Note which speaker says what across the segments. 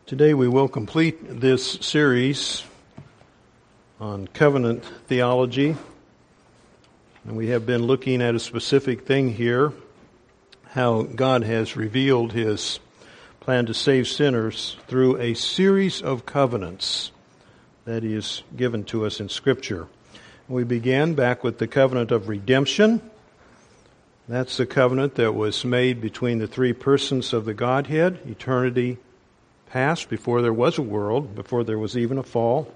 Speaker 1: Today we will complete this series on covenant theology. And we have been looking at a specific thing here, how God has revealed His plan to save sinners through a series of covenants that He has given to us in Scripture. We began back with the covenant of redemption. That's the covenant that was made between the three persons of the Godhead, eternity past, before there was a world, before there was even a fall.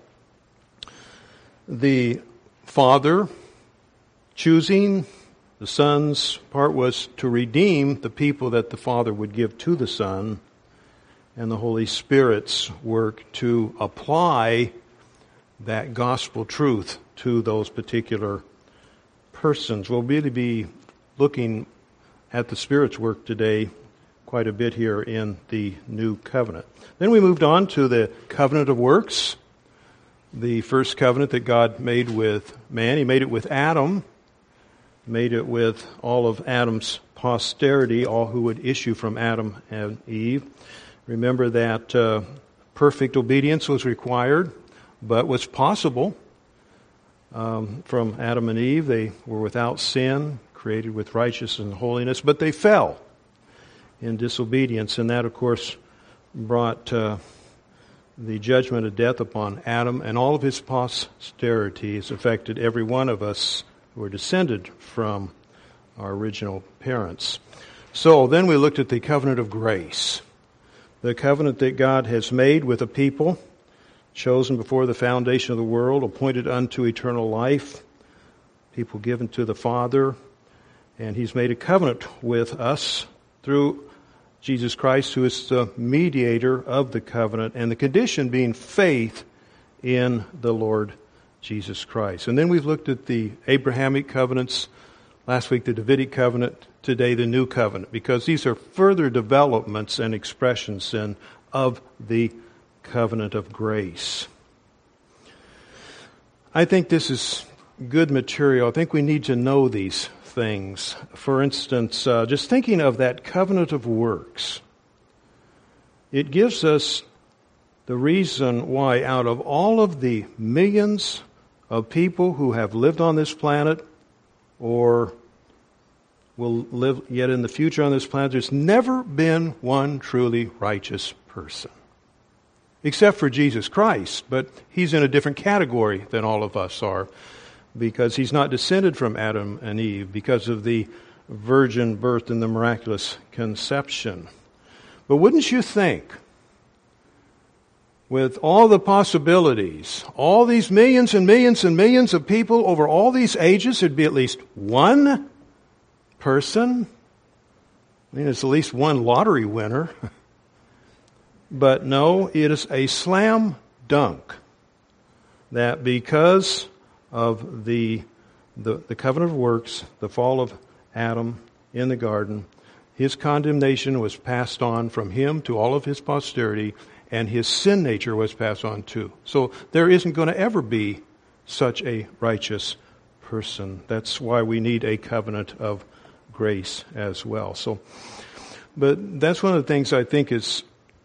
Speaker 1: The Father choosing, the Son's part was to redeem the people that the Father would give to the Son, and the Holy Spirit's work to apply that gospel truth to those particular persons. We'll really be looking at the Spirit's work today quite a bit here in the New Covenant. Then we moved on to the covenant of works, the first covenant that God made with man. He made it with Adam, made it with all of Adam's posterity, all who would issue from Adam and Eve. Remember that perfect obedience was required, but was possible from Adam and Eve. They were without sin, created with righteousness and holiness, but they fell in disobedience, and that, of course, brought the judgment of death upon Adam, and all of his posterity has affected every one of us who are descended from our original parents. So then we looked at the covenant of grace, the covenant that God has made with a people chosen before the foundation of the world, appointed unto eternal life, people given to the Father, and He's made a covenant with us through Jesus Christ, who is the mediator of the covenant, and the condition being faith in the Lord Jesus Christ. And then we've looked at the Abrahamic covenants, last week the Davidic covenant, today the New Covenant, because these are further developments and expressions then of the covenant of grace. I think this is good material. I think we need to know these things. For instance, just thinking of that covenant of works, it gives us the reason why out of all of the millions of people who have lived on this planet or will live yet in the future on this planet, there's never been one truly righteous person. Except for Jesus Christ, but He's in a different category than all of us are, because He's not descended from Adam and Eve because of the virgin birth and the miraculous conception. But wouldn't you think, with all the possibilities, all these millions and millions and millions of people over all these ages, there'd be at least one person? I mean, it's at least one lottery winner. But no, it is a slam dunk that because of the covenant of works, the fall of Adam in the garden, his condemnation was passed on from him to all of his posterity, and his sin nature was passed on too. So there isn't going to ever be such a righteous person. That's why we need a covenant of grace as well. So, but that's one of the things I think is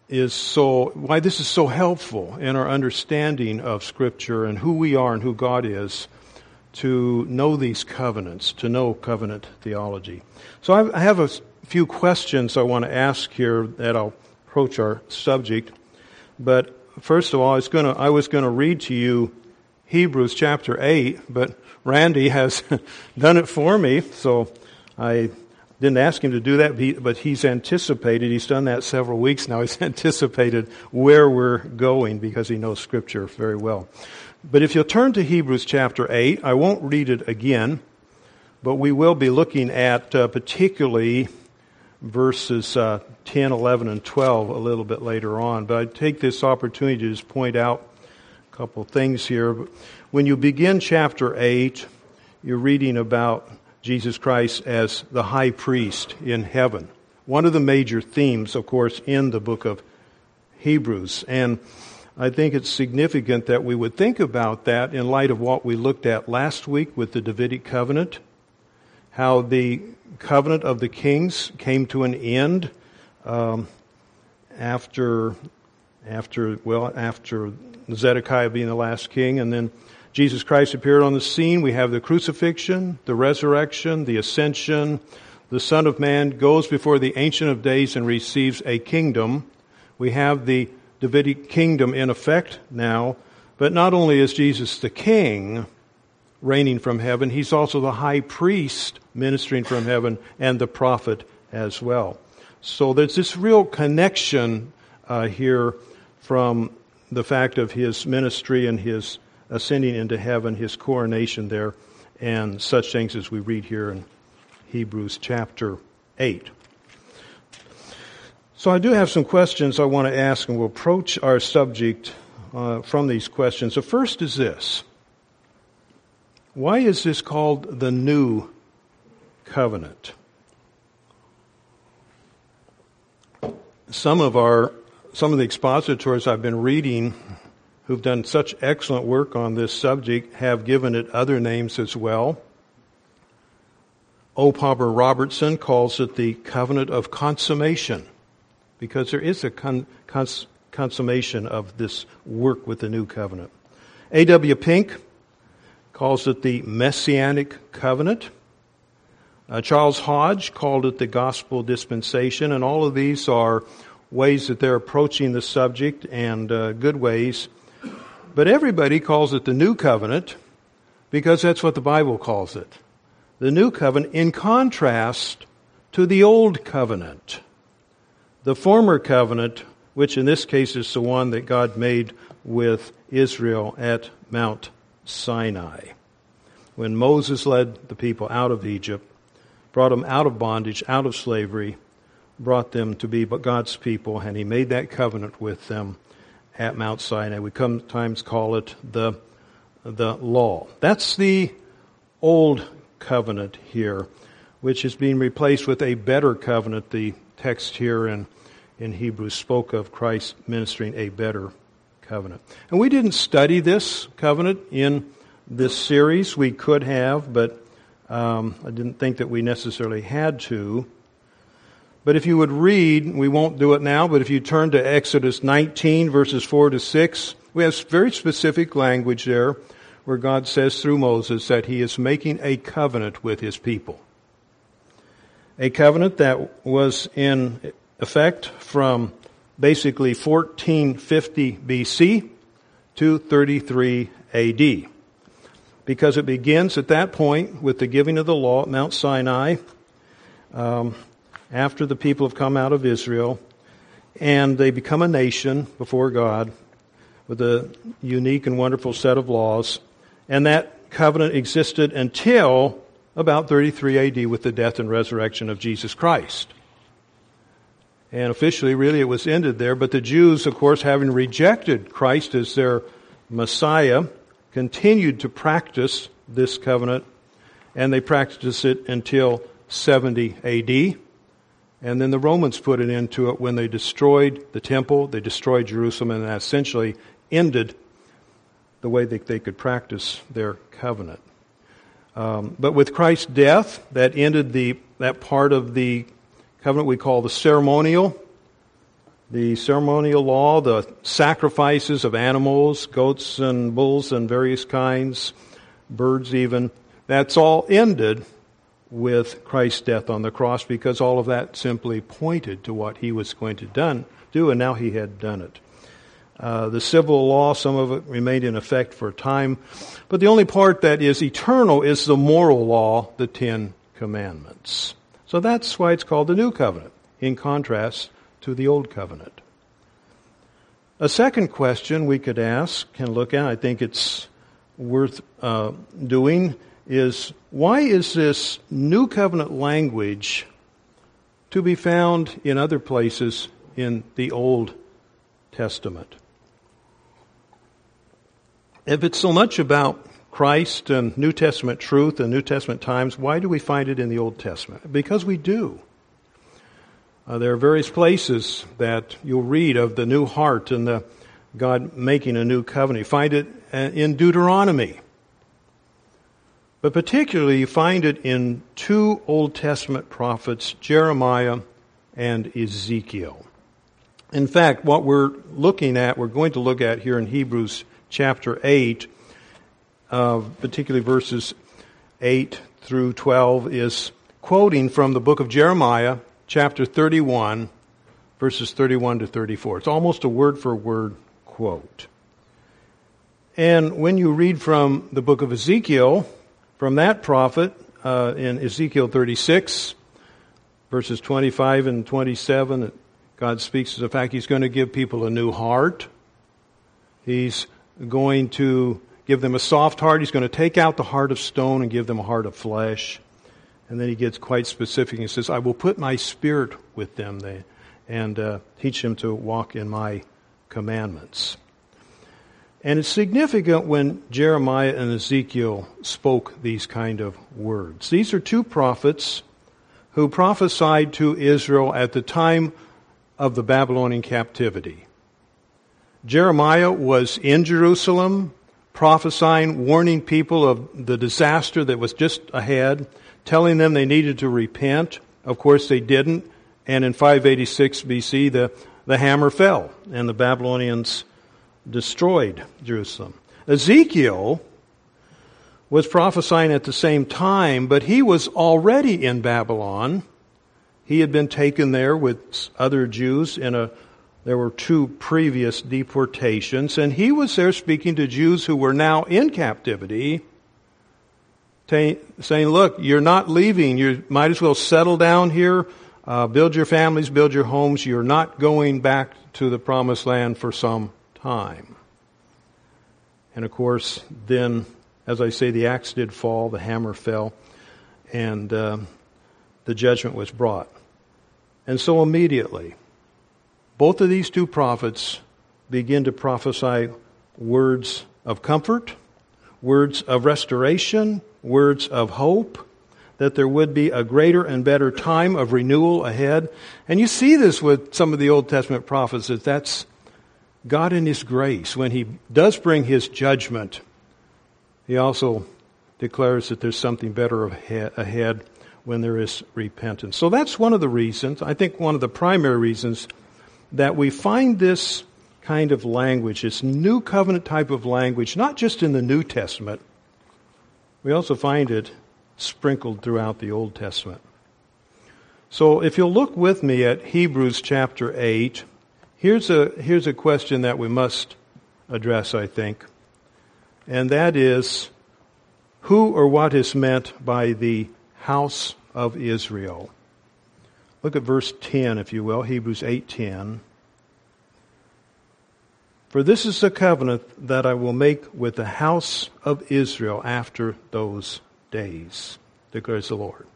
Speaker 1: why this is so helpful in our understanding of Scripture and who we are and who God is, to know these covenants, to know covenant theology. So I have a few questions I want to ask here that I'll approach our subject. But first of all, I was going to read to you Hebrews chapter 8, but Randy has done it for me, so I didn't ask him to do that, but he's anticipated. He's done that several weeks now. He's anticipated where we're going because he knows Scripture very well. But if you'll turn to Hebrews chapter 8, I won't read it again, but we will be looking at particularly verses 10, 11, and 12 a little bit later on. But I take this opportunity to just point out a couple of things here. When you begin chapter 8, you're reading about Jesus Christ as the high priest in heaven. One of the major themes, of course, in the book of Hebrews. And I think it's significant that we would think about that in light of what we looked at last week with the Davidic covenant, how the covenant of the kings came to an end after after Zedekiah being the last king, and then Jesus Christ appeared on the scene. We have the crucifixion, the resurrection, the ascension. The Son of Man goes before the Ancient of Days and receives a kingdom. We have the Davidic kingdom in effect now, but not only is Jesus the king reigning from heaven, he's also the high priest ministering from heaven and the prophet as well. So there's this real connection here from the fact of his ministry and his ascending into heaven, his coronation there, and such things as we read here in Hebrews chapter 8. So I do have some questions I want to ask, and we'll approach our subject from these questions. The first is this: why is this called the New Covenant? Some of the expositors I've been reading who've done such excellent work on this subject have given it other names as well. O. Palmer Robertson calls it the covenant of consummation, because there is a consummation of this work with the new covenant. A.W. Pink calls it the messianic covenant. Charles Hodge called it the gospel dispensation, and all of these are ways that they're approaching the subject, and good ways. But everybody calls it the new covenant because that's what the Bible calls it. The new covenant in contrast to the old covenant. The former covenant, which in this case is the one that God made with Israel at Mount Sinai, when Moses led the people out of Egypt, brought them out of bondage, out of slavery, brought them to be God's people, and he made that covenant with them at Mount Sinai. We sometimes call it the law. That's the old covenant here, which is being replaced with a better covenant. The text here in Hebrews spoke of Christ ministering a better covenant. And we didn't study this covenant in this series. We could have, but I didn't think that we necessarily had to. But if you would read, we won't do it now, but if you turn to Exodus 19, verses 4 to 6, we have very specific language there where God says through Moses that he is making a covenant with his people. A covenant that was in effect from basically 1450 BC to 33 AD. Because it begins at that point with the giving of the law at Mount Sinai, after the people have come out of Israel, and they become a nation before God with a unique and wonderful set of laws. And that covenant existed until about 33 AD with the death and resurrection of Jesus Christ. And officially, really, it was ended there. But the Jews, of course, having rejected Christ as their Messiah, continued to practice this covenant, and they practiced it until 70 AD. And then the Romans put an end to it when they destroyed the temple, they destroyed Jerusalem, and that essentially ended the way that they could practice their covenant. But with Christ's death, that ended that part of the covenant we call the ceremonial law, the sacrifices of animals, goats and bulls and various kinds, birds even. That's all ended with Christ's death on the cross, because all of that simply pointed to what he was going to do, and now he had done it. The civil law, some of it remained in effect for a time, but the only part that is eternal is the moral law, the 10 Commandments. So that's why it's called the New Covenant, in contrast to the Old Covenant. A second question we could ask and look at, I think it's worth doing, is why is this New Covenant language to be found in other places in the Old Testament? If it's so much about Christ and New Testament truth and New Testament times, why do we find it in the Old Testament? Because we do. There are various places that you'll read of the new heart and the God making a new covenant. You find it in Deuteronomy. But particularly you find it in two Old Testament prophets, Jeremiah and Ezekiel. In fact, what we're going to look at here in Hebrews chapter 8, particularly verses 8 through 12, is quoting from the book of Jeremiah, chapter 31, verses 31 to 34. It's almost a word-for-word quote. And when you read from the book of Ezekiel, from that prophet, in Ezekiel 36, verses 25 and 27, God speaks of the fact He's going to give people a new heart. He's going to give them a soft heart. He's going to take out the heart of stone and give them a heart of flesh. And then He gets quite specific. He says, I will put my spirit with them and teach them to walk in my commandments. And it's significant when Jeremiah and Ezekiel spoke these kind of words. These are two prophets who prophesied to Israel at the time of the Babylonian captivity. Jeremiah was in Jerusalem, prophesying, warning people of the disaster that was just ahead, telling them they needed to repent. Of course, they didn't. And in 586 BC, the hammer fell, and the Babylonians destroyed Jerusalem. Ezekiel was prophesying at the same time, but he was already in Babylon. He had been taken there with other Jews there were two previous deportations, and he was there speaking to Jews who were now in captivity, saying, look, you're not leaving. You might as well settle down here, build your families, build your homes. You're not going back to the promised land for some time. And of course, then, as I say, the axe did fall, the hammer fell, and the judgment was brought. And so immediately, both of these two prophets begin to prophesy words of comfort, words of restoration, words of hope, that there would be a greater and better time of renewal ahead. And you see this with some of the Old Testament prophets, that's God in His grace. When He does bring His judgment, He also declares that there's something better ahead when there is repentance. So that's one of the reasons, I think one of the primary reasons, that we find this kind of language, this new covenant type of language, not just in the New Testament. We also find it sprinkled throughout the Old Testament. So if you'll look with me at Hebrews chapter 8, here's a question that we must address, I think. And that is, who or what is meant by the house of Israel? Look at verse 10, if you will, Hebrews 8:10. For this is the covenant that I will make with the house of Israel after those days, declares the Lord.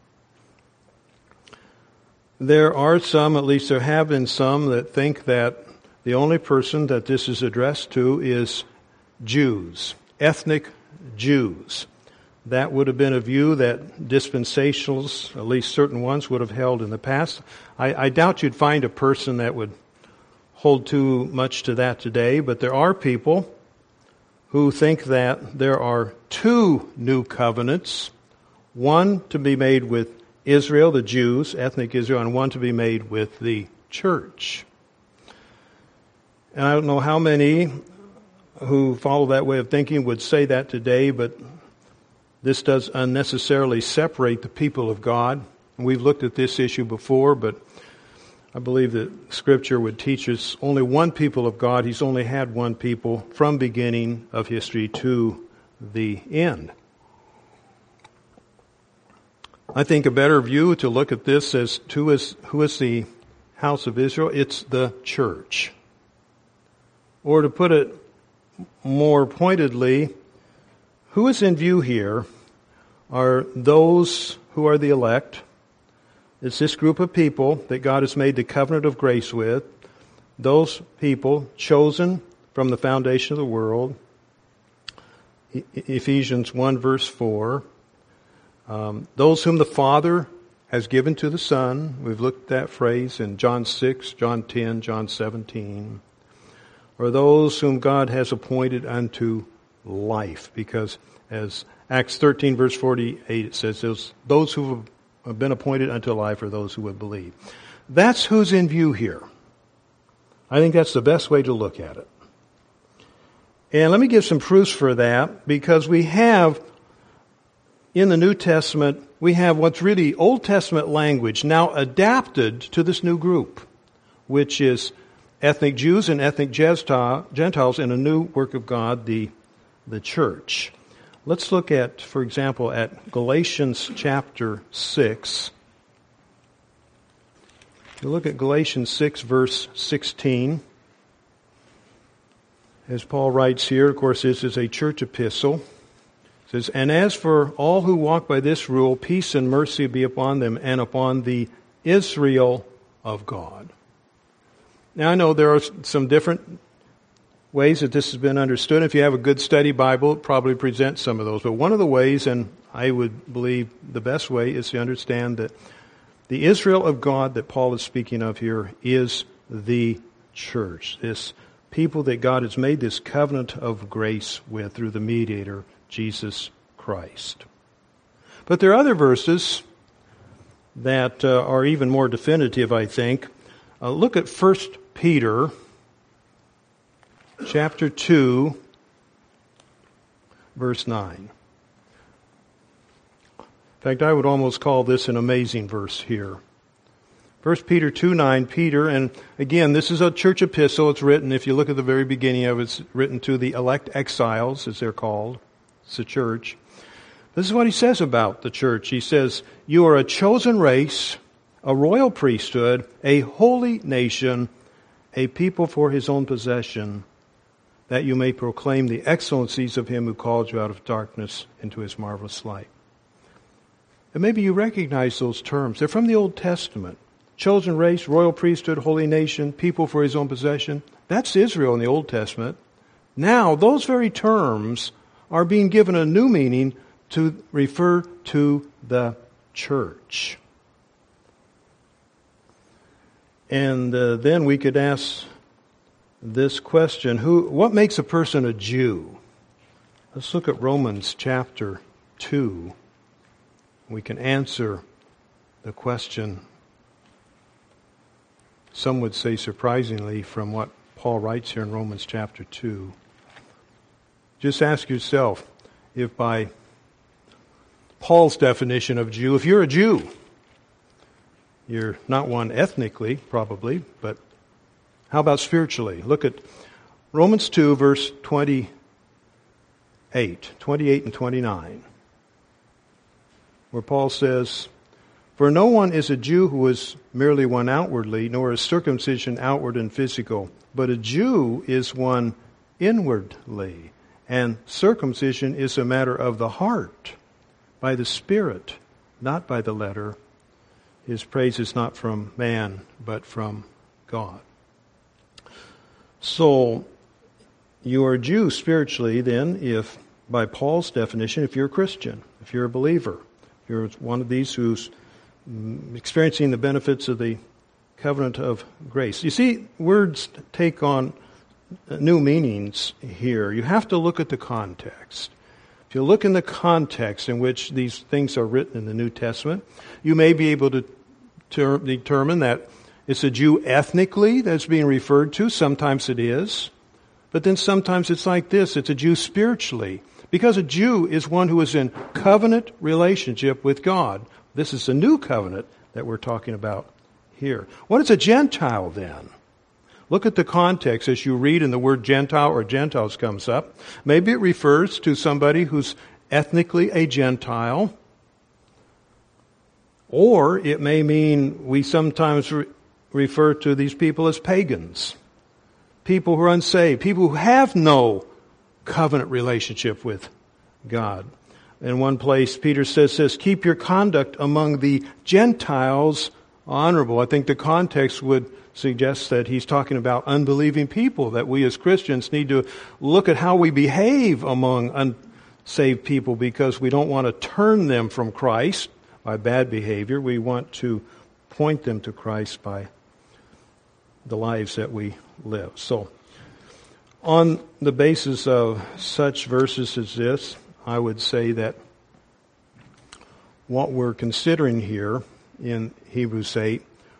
Speaker 1: There are some, at least there have been some, that think that the only person that this is addressed to is Jews, ethnic Jews. That would have been a view that dispensationalists, at least certain ones, would have held in the past. I doubt you'd find a person that would hold too much to that today, but there are people who think that there are two new covenants, one to be made with Israel, the Jews, ethnic Israel, and one to be made with the church. And I don't know how many who follow that way of thinking would say that today, but this does unnecessarily separate the people of God. And we've looked at this issue before, but I believe that Scripture would teach us only one people of God. He's only had one people from beginning of history to the end. I think a better view to look at this as who is the house of Israel? It's the church. Or to put it more pointedly, who is in view here are those who are the elect. It's this group of people that God has made the covenant of grace with. Those people chosen from the foundation of the world. Ephesians 1 verse 4. Those whom the Father has given to the Son. We've looked at that phrase in John 6, John 10, John 17. Or those whom God has appointed unto life, because as Acts 13 verse 48 it says, those who have been appointed unto life are those who would believe. That's who's in view here. I think that's the best way to look at it. And let me give some proofs for that, because we have, in the New Testament, we have what's really Old Testament language now adapted to this new group, which is ethnic Jews and ethnic Gentiles in a new work of God, the church. Let's look at, for example, at Galatians chapter 6. You look at Galatians 6, verse 16. As Paul writes here, of course, this is a church epistle. It says, "And as for all who walk by this rule, peace and mercy be upon them and upon the Israel of God." Now, I know there are some different ways that this has been understood. If you have a good study Bible, it probably presents some of those. But one of the ways, and I would believe the best way, is to understand that the Israel of God that Paul is speaking of here is the church, this people that God has made this covenant of grace with through the mediator, Jesus Christ. But there are other verses that are even more definitive, I think. Look at 1 Peter chapter 2, verse 9. In fact, I would almost call this an amazing verse here. 1 Peter 2:9, Peter, and again, this is a church epistle. It's written, if you look at the very beginning of it, it's written to the elect exiles, as they're called. It's the church. This is what he says about the church. He says, "You are a chosen race, a royal priesthood, a holy nation, a people for his own possession, that you may proclaim the excellencies of him who called you out of darkness into his marvelous light." And maybe you recognize those terms. They're from the Old Testament. Chosen race, royal priesthood, holy nation, people for his own possession. That's Israel in the Old Testament. Now, those very terms are being given a new meaning to refer to the church. And then we could ask this question, what makes a person a Jew? Let's look at Romans chapter 2. We can answer the question, some would say surprisingly, from what Paul writes here in Romans chapter 2. Just ask yourself, if by Paul's definition of Jew, if you're a Jew, you're not one ethnically, probably, but how about spiritually? Look at Romans 2, verse 28 and 29, where Paul says, "For no one is a Jew who is merely one outwardly, nor is circumcision outward and physical, but a Jew is one inwardly, and circumcision is a matter of the heart, by the Spirit, not by the letter. His praise is not from man, but from God." So, you are a Jew spiritually then, if, by Paul's definition, if you're a Christian, if you're a believer, if you're one of these who's experiencing the benefits of the covenant of grace. You see, words take on new meanings here. You have to look at the context. If you look in the context in which these things are written in the New Testament, you may be able to determine that it's a Jew ethnically that's being referred to. Sometimes it is. But then sometimes it's like this. It's a Jew spiritually. Because a Jew is one who is in covenant relationship with God. This is a new covenant that we're talking about here. What is a Gentile then? Look at the context as you read and the word Gentile or Gentiles comes up. Maybe it refers to somebody who's ethnically a Gentile. Or it may mean we sometimes refer to these people as pagans. People who are unsaved. People who have no covenant relationship with God. In one place, Peter says this, "Keep your conduct among the Gentiles honorable." I think the context would suggest that he's talking about unbelieving people, that we as Christians need to look at how we behave among unsaved people because we don't want to turn them from Christ by bad behavior. We want to point them to Christ by the lives that we live. So, on the basis of such verses as this, I would say that what we're considering here in Hebrews 8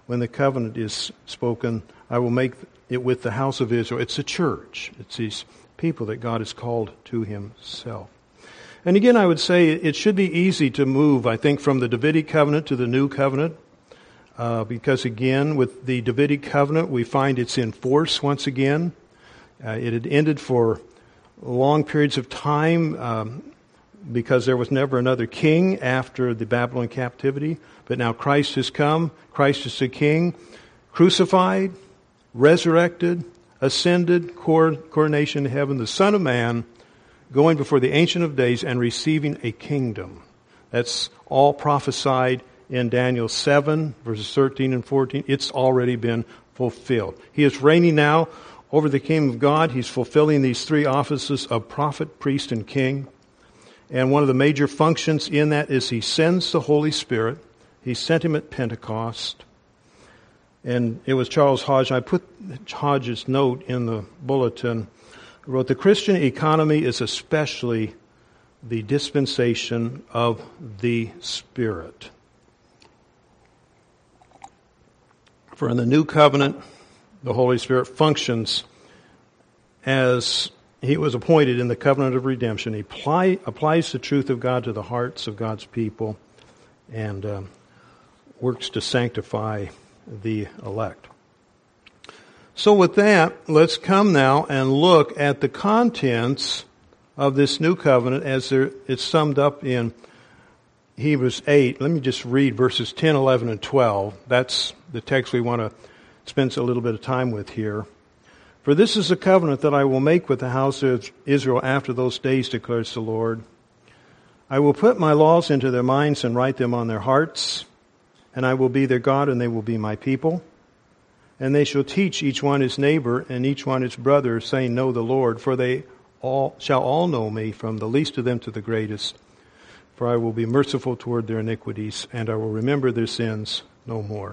Speaker 1: when the covenant is spoken, I will make it with the house of Israel. It's a church. It's these people that God has called to himself. And again, I would say it should be easy to move, I think, from the Davidic covenant to the new covenant. Because again, with the Davidic covenant, we find it's in force once again. It had ended for long periods of time because there was never another king after the Babylon captivity. But now Christ has come. Christ is the king, crucified, resurrected, ascended, coronation in heaven, the Son of Man, going before the Ancient of Days and receiving a kingdom. That's all prophesied in Daniel 7, verses 13 and 14. It's already been fulfilled. He is reigning now over the kingdom of God. He's fulfilling these three offices of prophet, priest, and king. And one of the major functions in that is he sends the Holy Spirit. He sent him at Pentecost. And it was Charles Hodge. I put Hodge's note in the bulletin. He wrote, the Christian economy is especially the dispensation of the Spirit. For in the new covenant, the Holy Spirit functions as he was appointed in the covenant of redemption. He applies the truth of God to the hearts of God's people and works to sanctify the elect. So with that, let's come now and look at the contents of this new covenant as it's summed up in Hebrews 8. Let me just read verses 10, 11, and 12. That's the text we want to spend a little bit of time with here. For this is a covenant that I will make with the house of Israel after those days, declares the Lord. I will put my laws into their minds and write them on their hearts, and I will be their God, and they will be my people. And they shall teach each one his neighbor and each one his brother, saying, Know the Lord, for they shall all know me, from the least of them to the greatest. For I will be merciful toward their iniquities, and I will remember their sins no more.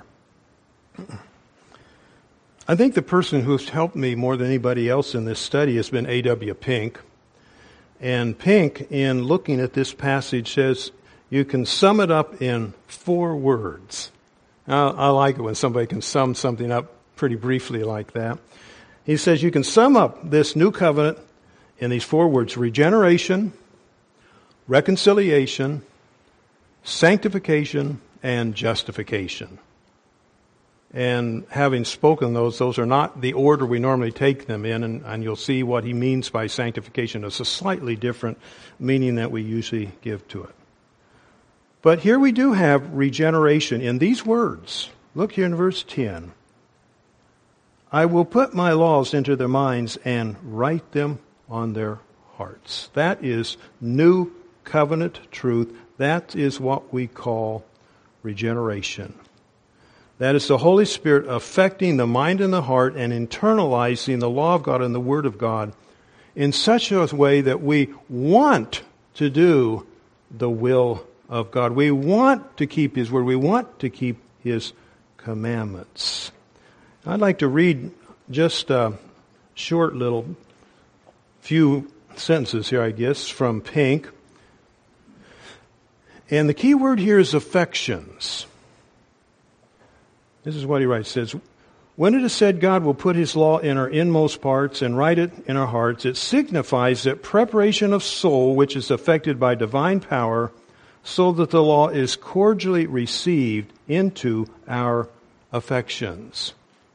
Speaker 1: I think the person who's helped me more than anybody else in this study has been A.W. Pink. And Pink, in looking at this passage, says you can sum it up in 4 words. I like it when somebody can sum something up pretty briefly like that. He says you can sum up this new covenant in these 4 words: regeneration, reconciliation, sanctification, and justification. And having spoken those are not the order we normally take them in, and you'll see what he means by sanctification. It's a slightly different meaning that we usually give to it. But here we do have regeneration in these words. Look here in verse 10. I will put my laws into their minds and write them on their hearts. That is new covenant truth. That is what we call regeneration. That is the Holy Spirit affecting the mind and the heart and internalizing the law of God and the Word of God in such a way that we want to do the will of God. We want to keep His Word. We want to keep His commandments. I'd like to read just a short little few sentences here, I guess, from Pink. And the key word here is affections. This is what he writes. He says, when it is said God will put His law in our inmost parts and write it in our hearts, it signifies that preparation of soul which is affected by divine power so that the law is cordially received into our affections.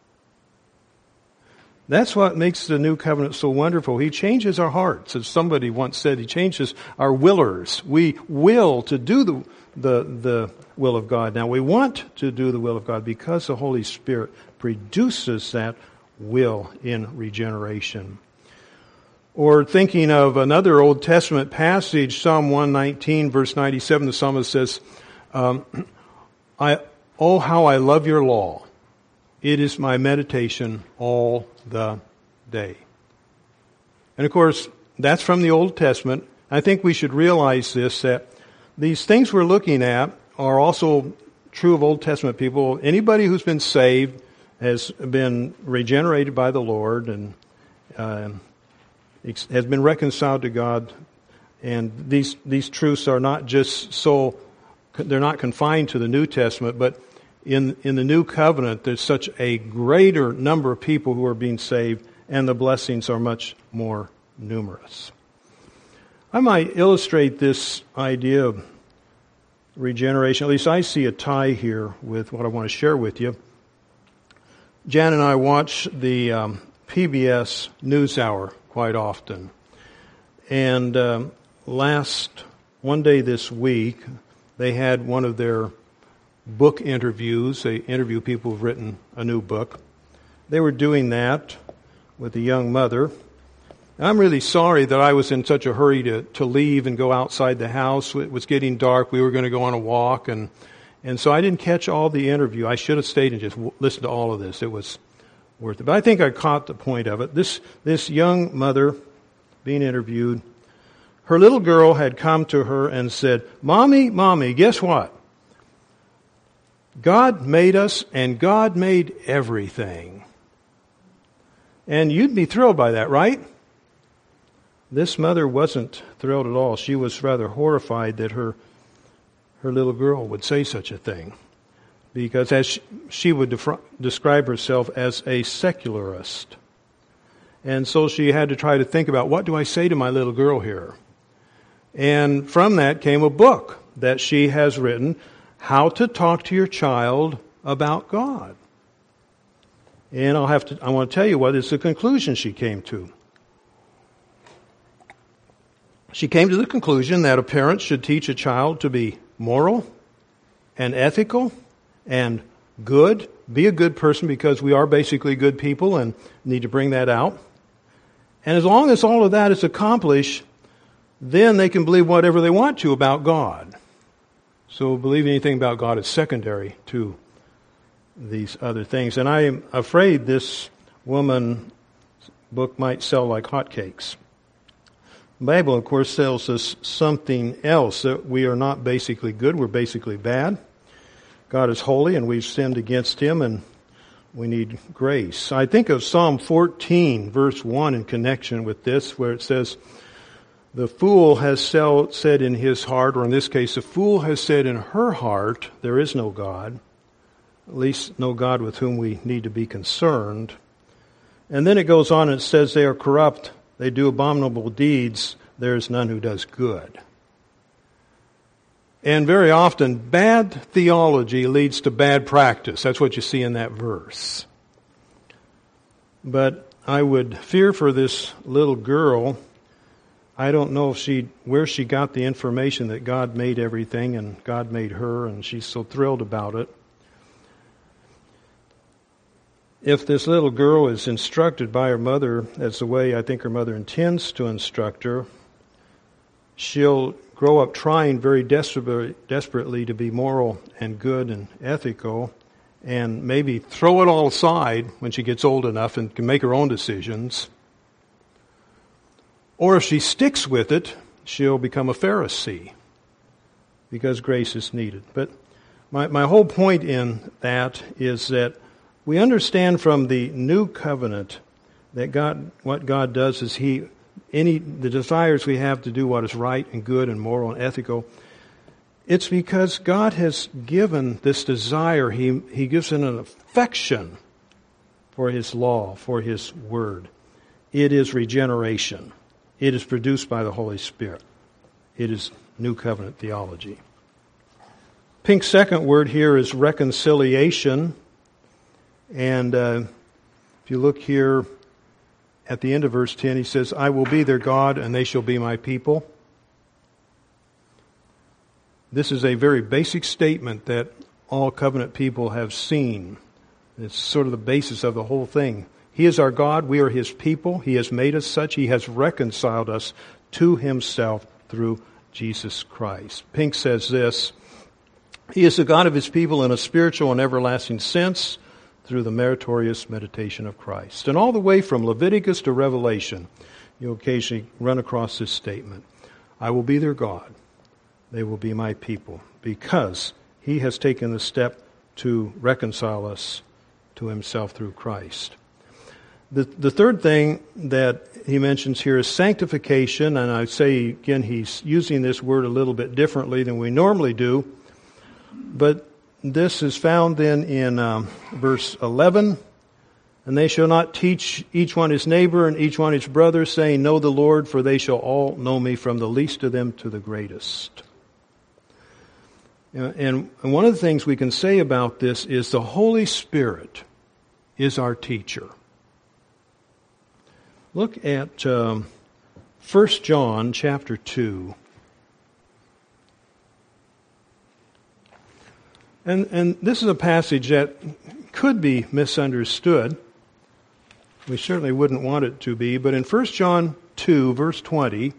Speaker 1: That's what makes the new covenant so wonderful. He changes our hearts. As somebody once said, He changes our willers. We will to do the will of God. Now, we want to do the will of God because the Holy Spirit produces that will in regeneration. Or thinking of another Old Testament passage, Psalm 119, verse 97, the psalmist says, oh, how I love your law. It is my meditation all the day. And of course, that's from the Old Testament. I think we should realize this, that these things we're looking at are also true of Old Testament people. Anybody who's been saved has been regenerated by the Lord and has been reconciled to God. And these truths are not just so, they're not confined to the New Testament, but in the new covenant, there's such a greater number of people who are being saved, and the blessings are much more numerous. I might illustrate this idea of regeneration. At least I see a tie here with what I want to share with you. Jan and I watch the PBS NewsHour quite often. And one day this week, they had one of their book interviews. They interview people who've written a new book. They were doing that with a young mother. And I'm really sorry that I was in such a hurry to leave and go outside the house. It was getting dark. We were going to go on a walk. And so I didn't catch all the interview. I should have stayed and just listened to all of this. It was worth it. But I think I caught the point of it. This young mother being interviewed, her little girl had come to her and said, Mommy, guess what? God made us and God made everything. And you'd be thrilled by that, right? This mother wasn't thrilled at all. She was rather horrified that her little girl would say such a thing. Because as she would describe herself as a secularist. And so she had to try to think about, what do I say to my little girl here? And from that came a book that she has written, How to Talk to Your Child About God. And I want to tell you what is the conclusion she came to. She came to the conclusion that a parent should teach a child to be moral and ethical and good. Be a good person, because we are basically good people and need to bring that out. And as long as all of that is accomplished, then they can believe whatever they want to about God. So believing anything about God is secondary to these other things. And I am afraid this woman's book might sell like hotcakes. The Bible, of course, tells us something else, that we are not basically good, we're basically bad. God is holy and we've sinned against Him and we need grace. I think of Psalm 14, verse 1 in connection with this, where it says, the fool has said in his heart, or in this case, the fool has said in her heart, there is no God, at least no God with whom we need to be concerned. And then it goes on and it says, they are corrupt, they do abominable deeds, there is none who does good. And very often, bad theology leads to bad practice. That's what you see in that verse. But I would fear for this little girl. I don't know where she got the information that God made everything and God made her, and she's so thrilled about it. If this little girl is instructed by her mother, that's the way I think her mother intends to instruct her, she'll grow up trying very desperately to be moral and good and ethical, and maybe throw it all aside when she gets old enough and can make her own decisions. Or if she sticks with it, she'll become a Pharisee, because grace is needed. But my whole point in that is that we understand from the new covenant that what God does is the desires we have to do what is right and good and moral and ethical, it's because God has given this desire. He gives it an affection for His law, for His word. It is regeneration. It is produced by the Holy Spirit. It is new covenant theology. Pink's second word here is reconciliation. And if you look here at the end of verse 10, he says, I will be their God and they shall be my people. This is a very basic statement that all covenant people have seen. It's sort of the basis of the whole thing. He is our God. We are His people. He has made us such. He has reconciled us to Himself through Jesus Christ. Pink says this, He is the God of His people in a spiritual and everlasting sense, through the meritorious meditation of Christ. And all the way from Leviticus to Revelation, you'll occasionally run across this statement. I will be their God. They will be my people. Because He has taken the step to reconcile us to Himself through Christ. The third thing that he mentions here is sanctification. And I say, again, he's using this word a little bit differently than we normally do. But this is found then in verse 11. And they shall not teach each one his neighbor and each one his brother, saying, Know the Lord, for they shall all know me, from the least of them to the greatest. And one of the things we can say about this is the Holy Spirit is our teacher. Look at 1 John chapter 2. And this is a passage that could be misunderstood. We certainly wouldn't want it to be. But in 1 John 2, verse 20,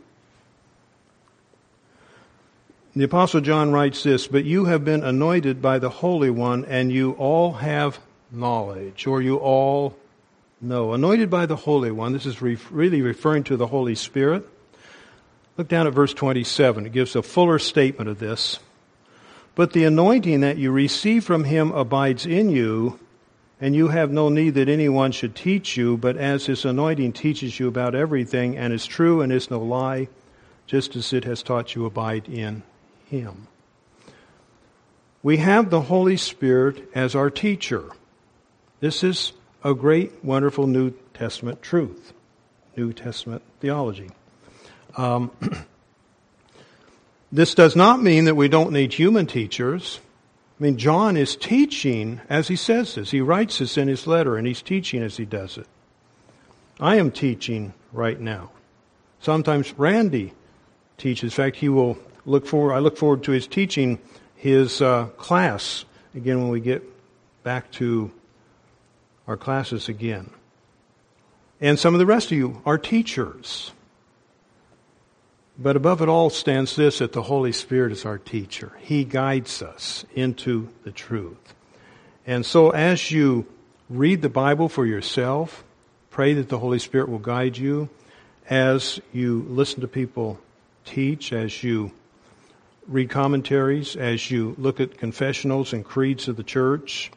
Speaker 1: the Apostle John writes this, But you have been anointed by the Holy One, and you all have knowledge, or you all know. Anointed by the Holy One. This is really referring to the Holy Spirit. Look down at verse 27. It gives a fuller statement of this. But the anointing that you receive from him abides in you, and you have no need that anyone should teach you, but as his anointing teaches you about everything, and is true and is no lie, just as it has taught you, abide in him. We have the Holy Spirit as our teacher. This is a great, wonderful New Testament truth, New Testament theology. This does not mean that we don't need human teachers. I mean, John is teaching as he says this. He writes this in his letter, and he's teaching as he does it. I am teaching right now. Sometimes Randy teaches. In fact, I look forward to his teaching his class again when we get back to our classes again. And some of the rest of you are teachers. But above it all stands this, that the Holy Spirit is our teacher. He guides us into the truth. And so as you read the Bible for yourself, pray that the Holy Spirit will guide you. As you listen to people teach, as you read commentaries, as you look at confessionals and creeds of the church,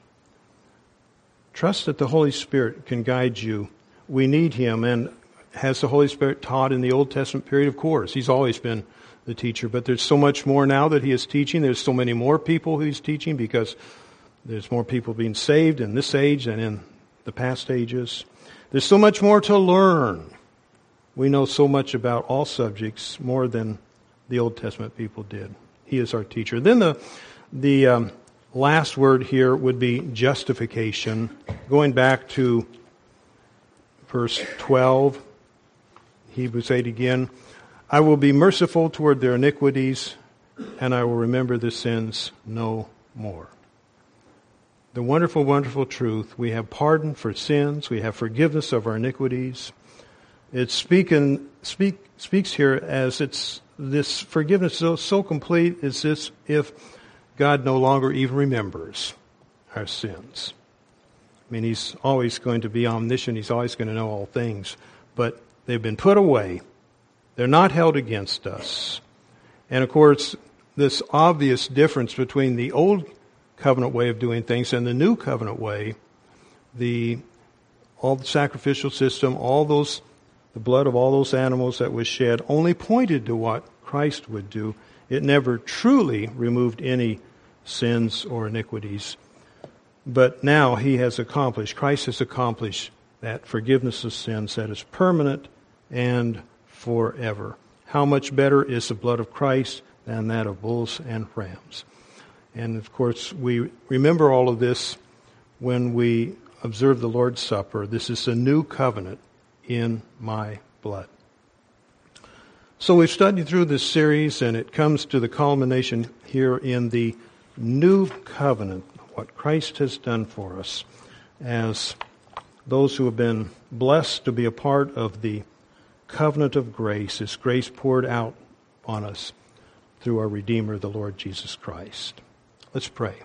Speaker 1: trust that the Holy Spirit can guide you. We need Him. And has the Holy Spirit taught in the Old Testament period? Of course. He's always been the teacher. But there's so much more now that He is teaching. There's so many more people He's teaching because there's more people being saved in this age than in the past ages. There's so much more to learn. We know so much about all subjects, more than the Old Testament people did. He is our teacher. Then the last word here would be justification. Going back to verse 12, Hebrews 8 again. I will be merciful toward their iniquities, and I will remember their sins no more. The wonderful, wonderful truth. We have pardon for sins. We have forgiveness of our iniquities. It speaks here as it's this forgiveness so complete is this if God no longer even remembers our sins. I mean, He's always going to be omniscient. He's always going to know all things. But they've been put away. They're not held against us. And of course, this obvious difference between the old covenant way of doing things and the new covenant way, all the sacrificial system, the blood of all those animals that was shed only pointed to what Christ would do. It never truly removed any sins or iniquities. But now Christ has accomplished that forgiveness of sins that is permanent and forever. How much better is the blood of Christ than that of bulls and rams? And of course, we remember all of this when we observe the Lord's Supper. This is a new covenant in my blood. So we've studied through this series, and it comes to the culmination here in the new covenant, what Christ has done for us as those who have been blessed to be a part of the covenant of grace, this grace poured out on us through our Redeemer, the Lord Jesus Christ. Let's pray.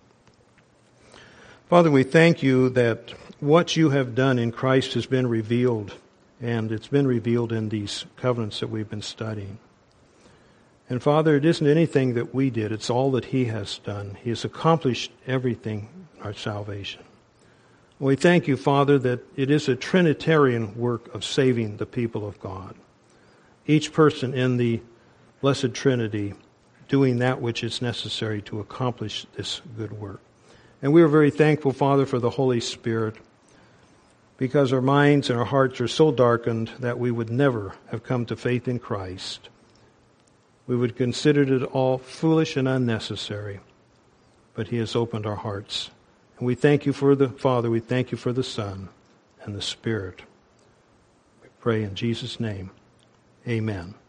Speaker 1: Father, we thank you that what you have done in Christ has been revealed, and it's been revealed in these covenants that we've been studying. And Father, it isn't anything that we did, it's all that He has done. He has accomplished everything in our salvation. We thank you, Father, that it is a Trinitarian work of saving the people of God. Each person in the Blessed Trinity doing that which is necessary to accomplish this good work. And we are very thankful, Father, for the Holy Spirit, because our minds and our hearts are so darkened that we would never have come to faith in Christ. We would consider it all foolish and unnecessary, but He has opened our hearts. And we thank you for the Father, we thank you for the Son and the Spirit. We pray in Jesus' name. Amen.